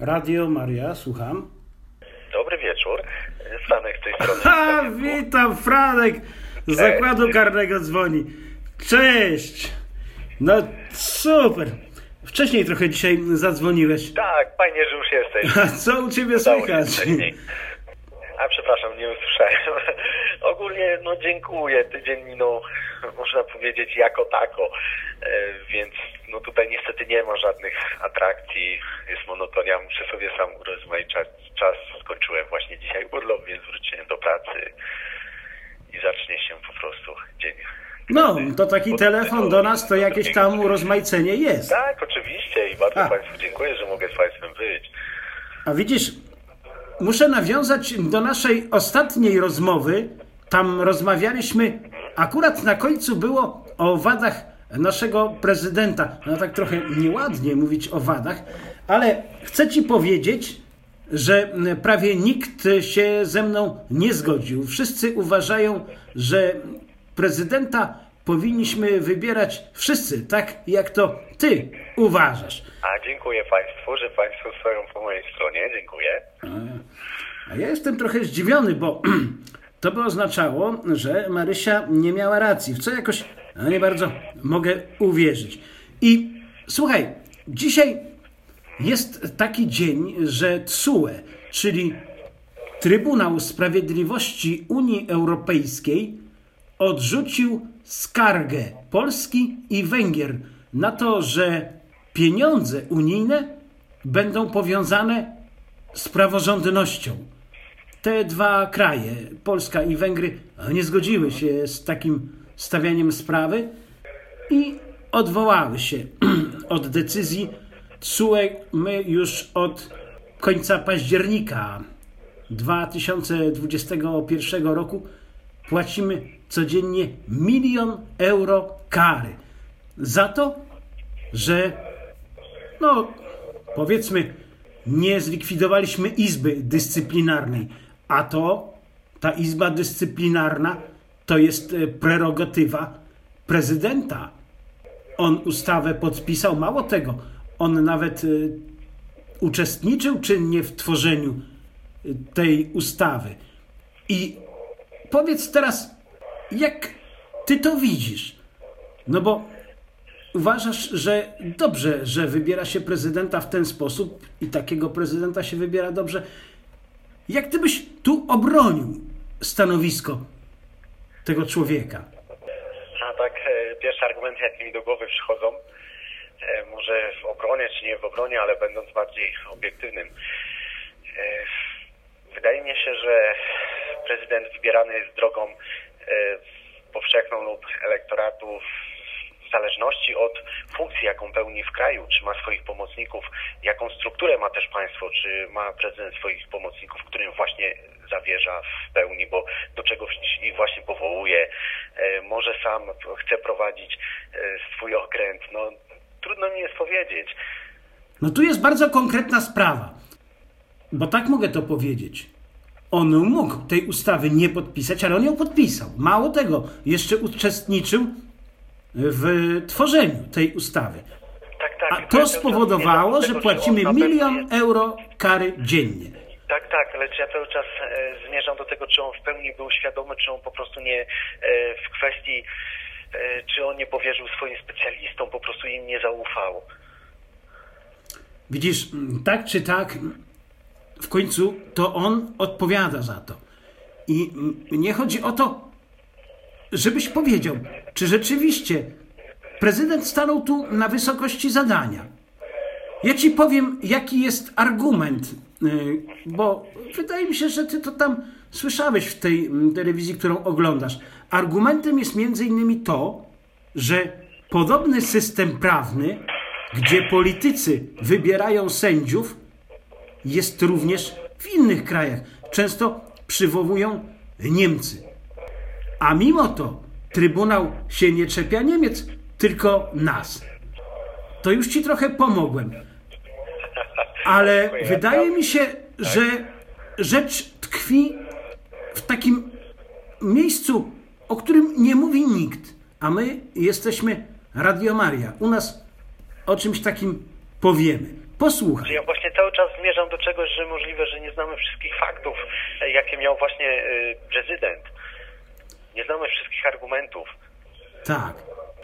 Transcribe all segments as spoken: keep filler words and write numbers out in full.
Radio Maria, słucham. Dobry wieczór, Franek z tej strony. Ha, witam, Franek z Zakładu Karnego dzwoni. Cześć! No super. Wcześniej trochę dzisiaj zadzwoniłeś. Tak, fajnie, że już jesteś. A co u ciebie słychać? A przepraszam, nie usłyszałem. Ogólnie no dziękuję, tydzień minął, można powiedzieć, jako tako, e, więc no tutaj niestety nie ma żadnych atrakcji, jest monotonia, muszę sobie sam urozmaicać czas, skończyłem właśnie dzisiaj urlop, więc wróciłem do pracy i zacznie się po prostu dzień. No, to taki telefon do nas, to jakieś tam urozmaicenie jest. Tak, oczywiście i bardzo A. Państwu dziękuję, że mogę z Państwem być. A widzisz, muszę nawiązać do naszej ostatniej rozmowy. Tam rozmawialiśmy, akurat na końcu było o wadach naszego prezydenta. No tak trochę nieładnie mówić o wadach, ale chcę ci powiedzieć, że prawie nikt się ze mną nie zgodził. Wszyscy uważają, że prezydenta powinniśmy wybierać wszyscy, tak jak to ty uważasz. A dziękuję Państwu, że Państwo stoją po mojej stronie. Dziękuję. A, a ja jestem trochę zdziwiony, bo to by oznaczało, że Marysia nie miała racji, w co jakoś no, nie bardzo mogę uwierzyć. I słuchaj, dzisiaj jest taki dzień, że T S U E, czyli Trybunał Sprawiedliwości Unii Europejskiej, odrzucił skargę Polski i Węgier na to, że pieniądze unijne będą powiązane z praworządnością. Te dwa kraje, Polska i Węgry, nie zgodziły się z takim stawianiem sprawy i odwołały się od decyzji T S U E. My już od końca października dwa tysiące dwudziestego pierwszego roku płacimy codziennie milion euro kary za to, że no powiedzmy nie zlikwidowaliśmy Izby Dyscyplinarnej, a to ta Izba Dyscyplinarna to jest prerogatywa prezydenta. On ustawę podpisał, mało tego, on nawet y, uczestniczył czynnie w tworzeniu y, tej ustawy. I powiedz teraz, jak ty to widzisz? No bo uważasz, że dobrze, że wybiera się prezydenta w ten sposób i takiego prezydenta się wybiera dobrze. Jak ty byś tu obronił stanowisko tego człowieka? A tak, e, pierwsze argumenty, jakie mi do głowy przychodzą, e, może w obronie, czy nie w obronie, ale będąc bardziej obiektywnym. E, wydaje mi się, że prezydent wybierany jest drogą e, powszechną lub elektoratu w zależności od funkcji, jaką pełni w kraju, czy ma swoich pomocników, jaką strukturę ma też państwo, czy ma prezydent swoich pomocników, którym właśnie zawierza w pełni, bo do czegoś ich właśnie powołuje, e, może sam chce prowadzić e, swój okręt, no trudno mi jest powiedzieć. No tu jest bardzo konkretna sprawa, bo tak mogę to powiedzieć. On mógł tej ustawy nie podpisać, ale on ją podpisał. Mało tego, jeszcze uczestniczył w tworzeniu tej ustawy. Tak, tak. A to spowodowało, że płacimy milion euro kary dziennie. Tak, tak, lecz ja cały czas e, zmierzam do tego, czy on w pełni był świadomy, czy on po prostu nie e, w kwestii, e, czy on nie powierzył swoim specjalistom, po prostu im nie zaufał. Widzisz, tak czy tak, w końcu to on odpowiada za to. I nie chodzi o to, żebyś powiedział, czy rzeczywiście prezydent stanął tu na wysokości zadania. Ja ci powiem, jaki jest argument, bo wydaje mi się, że ty to tam słyszałeś w tej telewizji, którą oglądasz. Argumentem jest między innymi to, że podobny system prawny, gdzie politycy wybierają sędziów, jest również w innych krajach. Często przywołują Niemcy. A mimo to Trybunał się nie czepia Niemiec, tylko nas. To już ci trochę pomogłem. Ale wydaje mi się, że rzecz tkwi w takim miejscu, o którym nie mówi nikt. A my jesteśmy Radio Maria. U nas o czymś takim powiemy. Posłuchaj. Ja właśnie cały czas zmierzam do czegoś, że możliwe, że nie znamy wszystkich faktów, jakie miał właśnie prezydent. Nie znamy wszystkich argumentów. Tak.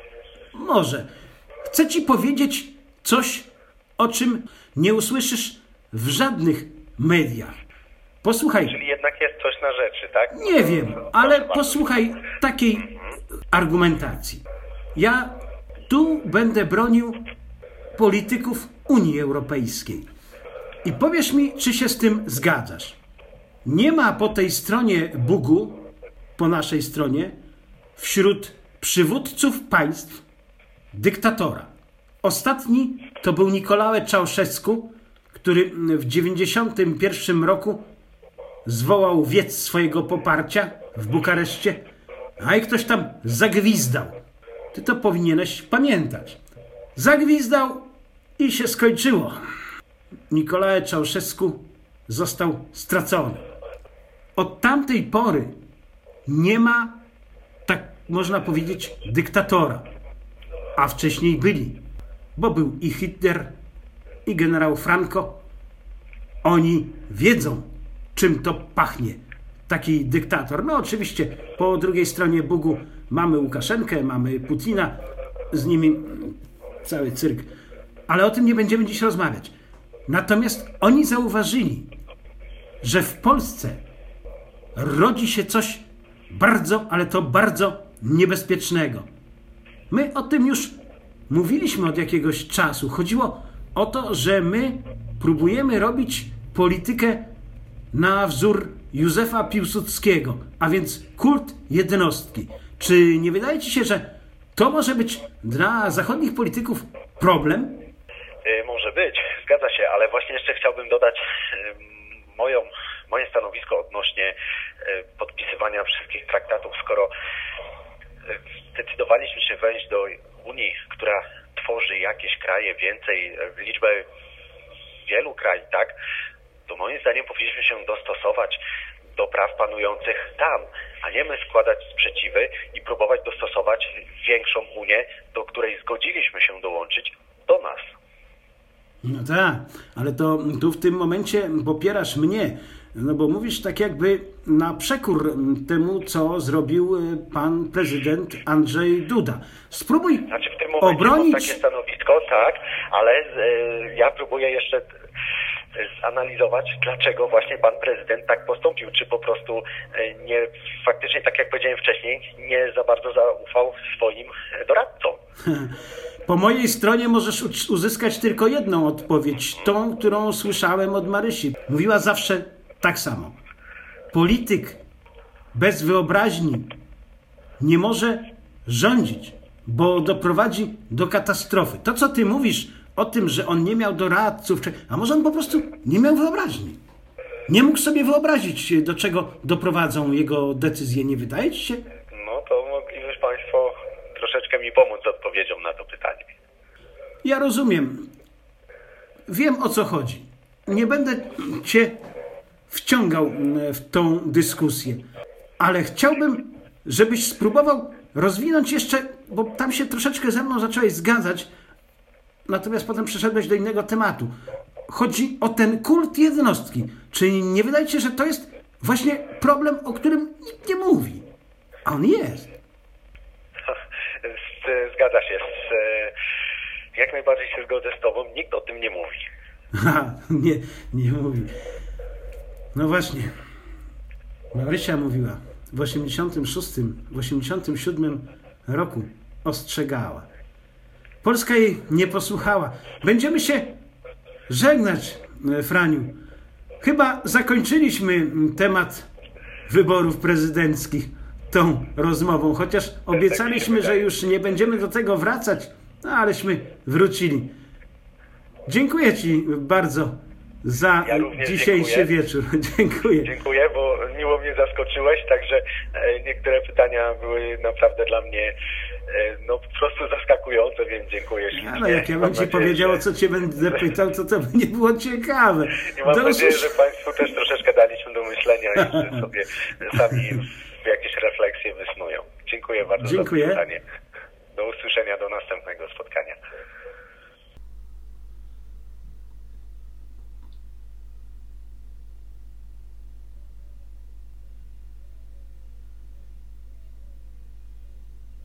Może. Chcę ci powiedzieć coś, o czym nie usłyszysz w żadnych mediach. Posłuchaj. Czyli jednak jest coś na rzeczy, tak? Nie wiem, ale posłuchaj takiej argumentacji. Ja tu będę bronił polityków Unii Europejskiej. I powiesz mi, czy się z tym zgadzasz. Nie ma po tej stronie Bugu, po naszej stronie, wśród przywódców państw dyktatora. Ostatni to był Nicolae Ceausescu, który w dziewięćdziesiątym pierwszym roku zwołał wiec swojego poparcia w Bukareszcie, a i ktoś tam zagwizdał. Ty to powinieneś pamiętać. Zagwizdał i się skończyło. Nicolae Ceausescu został stracony. Od tamtej pory nie ma, tak można powiedzieć, dyktatora. A wcześniej byli, bo był i Hitler, i generał Franco. Oni wiedzą, czym to pachnie, taki dyktator. No oczywiście po drugiej stronie Bugu mamy Łukaszenkę, mamy Putina, z nimi cały cyrk. Ale o tym nie będziemy dziś rozmawiać. Natomiast oni zauważyli, że w Polsce rodzi się coś bardzo, ale to bardzo niebezpiecznego. My o tym już mówiliśmy od jakiegoś czasu. Chodziło o to, że my próbujemy robić politykę na wzór Józefa Piłsudskiego, a więc kult jednostki. Czy nie wydaje ci się, że to może być dla zachodnich polityków problem? Yy, może być, zgadza się, ale właśnie jeszcze chciałbym dodać yy, moją, moje stanowisko odnośnie yy, podpisywania wszystkich traktatów, skoro yy, zdecydowaliśmy się wejść do Unii, która tworzy jakieś kraje więcej, yy, liczbę wielu krajów, tak? To moim zdaniem powinniśmy się dostosować do praw panujących tam, a nie my składać sprzeciwy i próbować dostosować większą Unię, do której zgodziliśmy się dołączyć, do nas. No tak, ale to tu w tym momencie popierasz mnie, no bo mówisz tak jakby na przekór temu, co zrobił pan prezydent Andrzej Duda. Spróbuj znaczy w tym momencie obronić... mam takie stanowisko, tak, ale y, ja próbuję jeszcze zanalizować, dlaczego właśnie pan prezydent tak postąpił. Czy po prostu nie, faktycznie, tak jak powiedziałem wcześniej, nie za bardzo zaufał swoim doradcom. Po mojej stronie możesz uzyskać tylko jedną odpowiedź, tą, którą słyszałem od Marysi. Mówiła zawsze tak samo. Polityk bez wyobraźni nie może rządzić, bo doprowadzi do katastrofy. To, co ty mówisz o tym, że on nie miał doradców, czy... a może on po prostu nie miał wyobraźni. Nie mógł sobie wyobrazić, do czego doprowadzą jego decyzje. Nie wydaje ci się? No to moglibyś państwo troszeczkę mi pomóc z odpowiedzią na to pytanie. Ja rozumiem. Wiem, o co chodzi. Nie będę cię wciągał w tą dyskusję, ale chciałbym, żebyś spróbował rozwinąć jeszcze, bo tam się troszeczkę ze mną zacząłeś zgadzać, natomiast potem przeszedłeś do innego tematu. Chodzi o ten kult jednostki. Czy nie wydaje ci się, że to jest właśnie problem, o którym nikt nie mówi? A on jest. Zgadza się. Jak najbardziej się zgodzę z tobą. Nikt o tym nie mówi. Ha, nie, nie mówi. No właśnie. Marysia mówiła. W osiemdziesiątym szóstym, w osiemdziesiątym siódmym roku ostrzegała. Polska jej nie posłuchała. Będziemy się żegnać, Franiu. Chyba zakończyliśmy temat wyborów prezydenckich tą rozmową, chociaż obiecaliśmy, że już nie będziemy do tego wracać, no aleśmy wrócili. Dziękuję ci bardzo za ja dzisiejszy dziękuję. wieczór. Dziękuję. Dziękuję, bo miło mnie zaskoczyłeś, także niektóre pytania były naprawdę dla mnie no po prostu zaskakujące, więc dziękuję ślicznie. Ale jak ja bym ci powiedział, o co cię będę pytał, to to by nie było ciekawe. I mam Do nadzieję, usłysz- że państwu też troszeczkę daliśmy do myślenia i że sobie sami jakieś refleksje wysnują. Dziękuję bardzo Dziękuję. za to pytanie. Do usłyszenia, do następnego spotkania.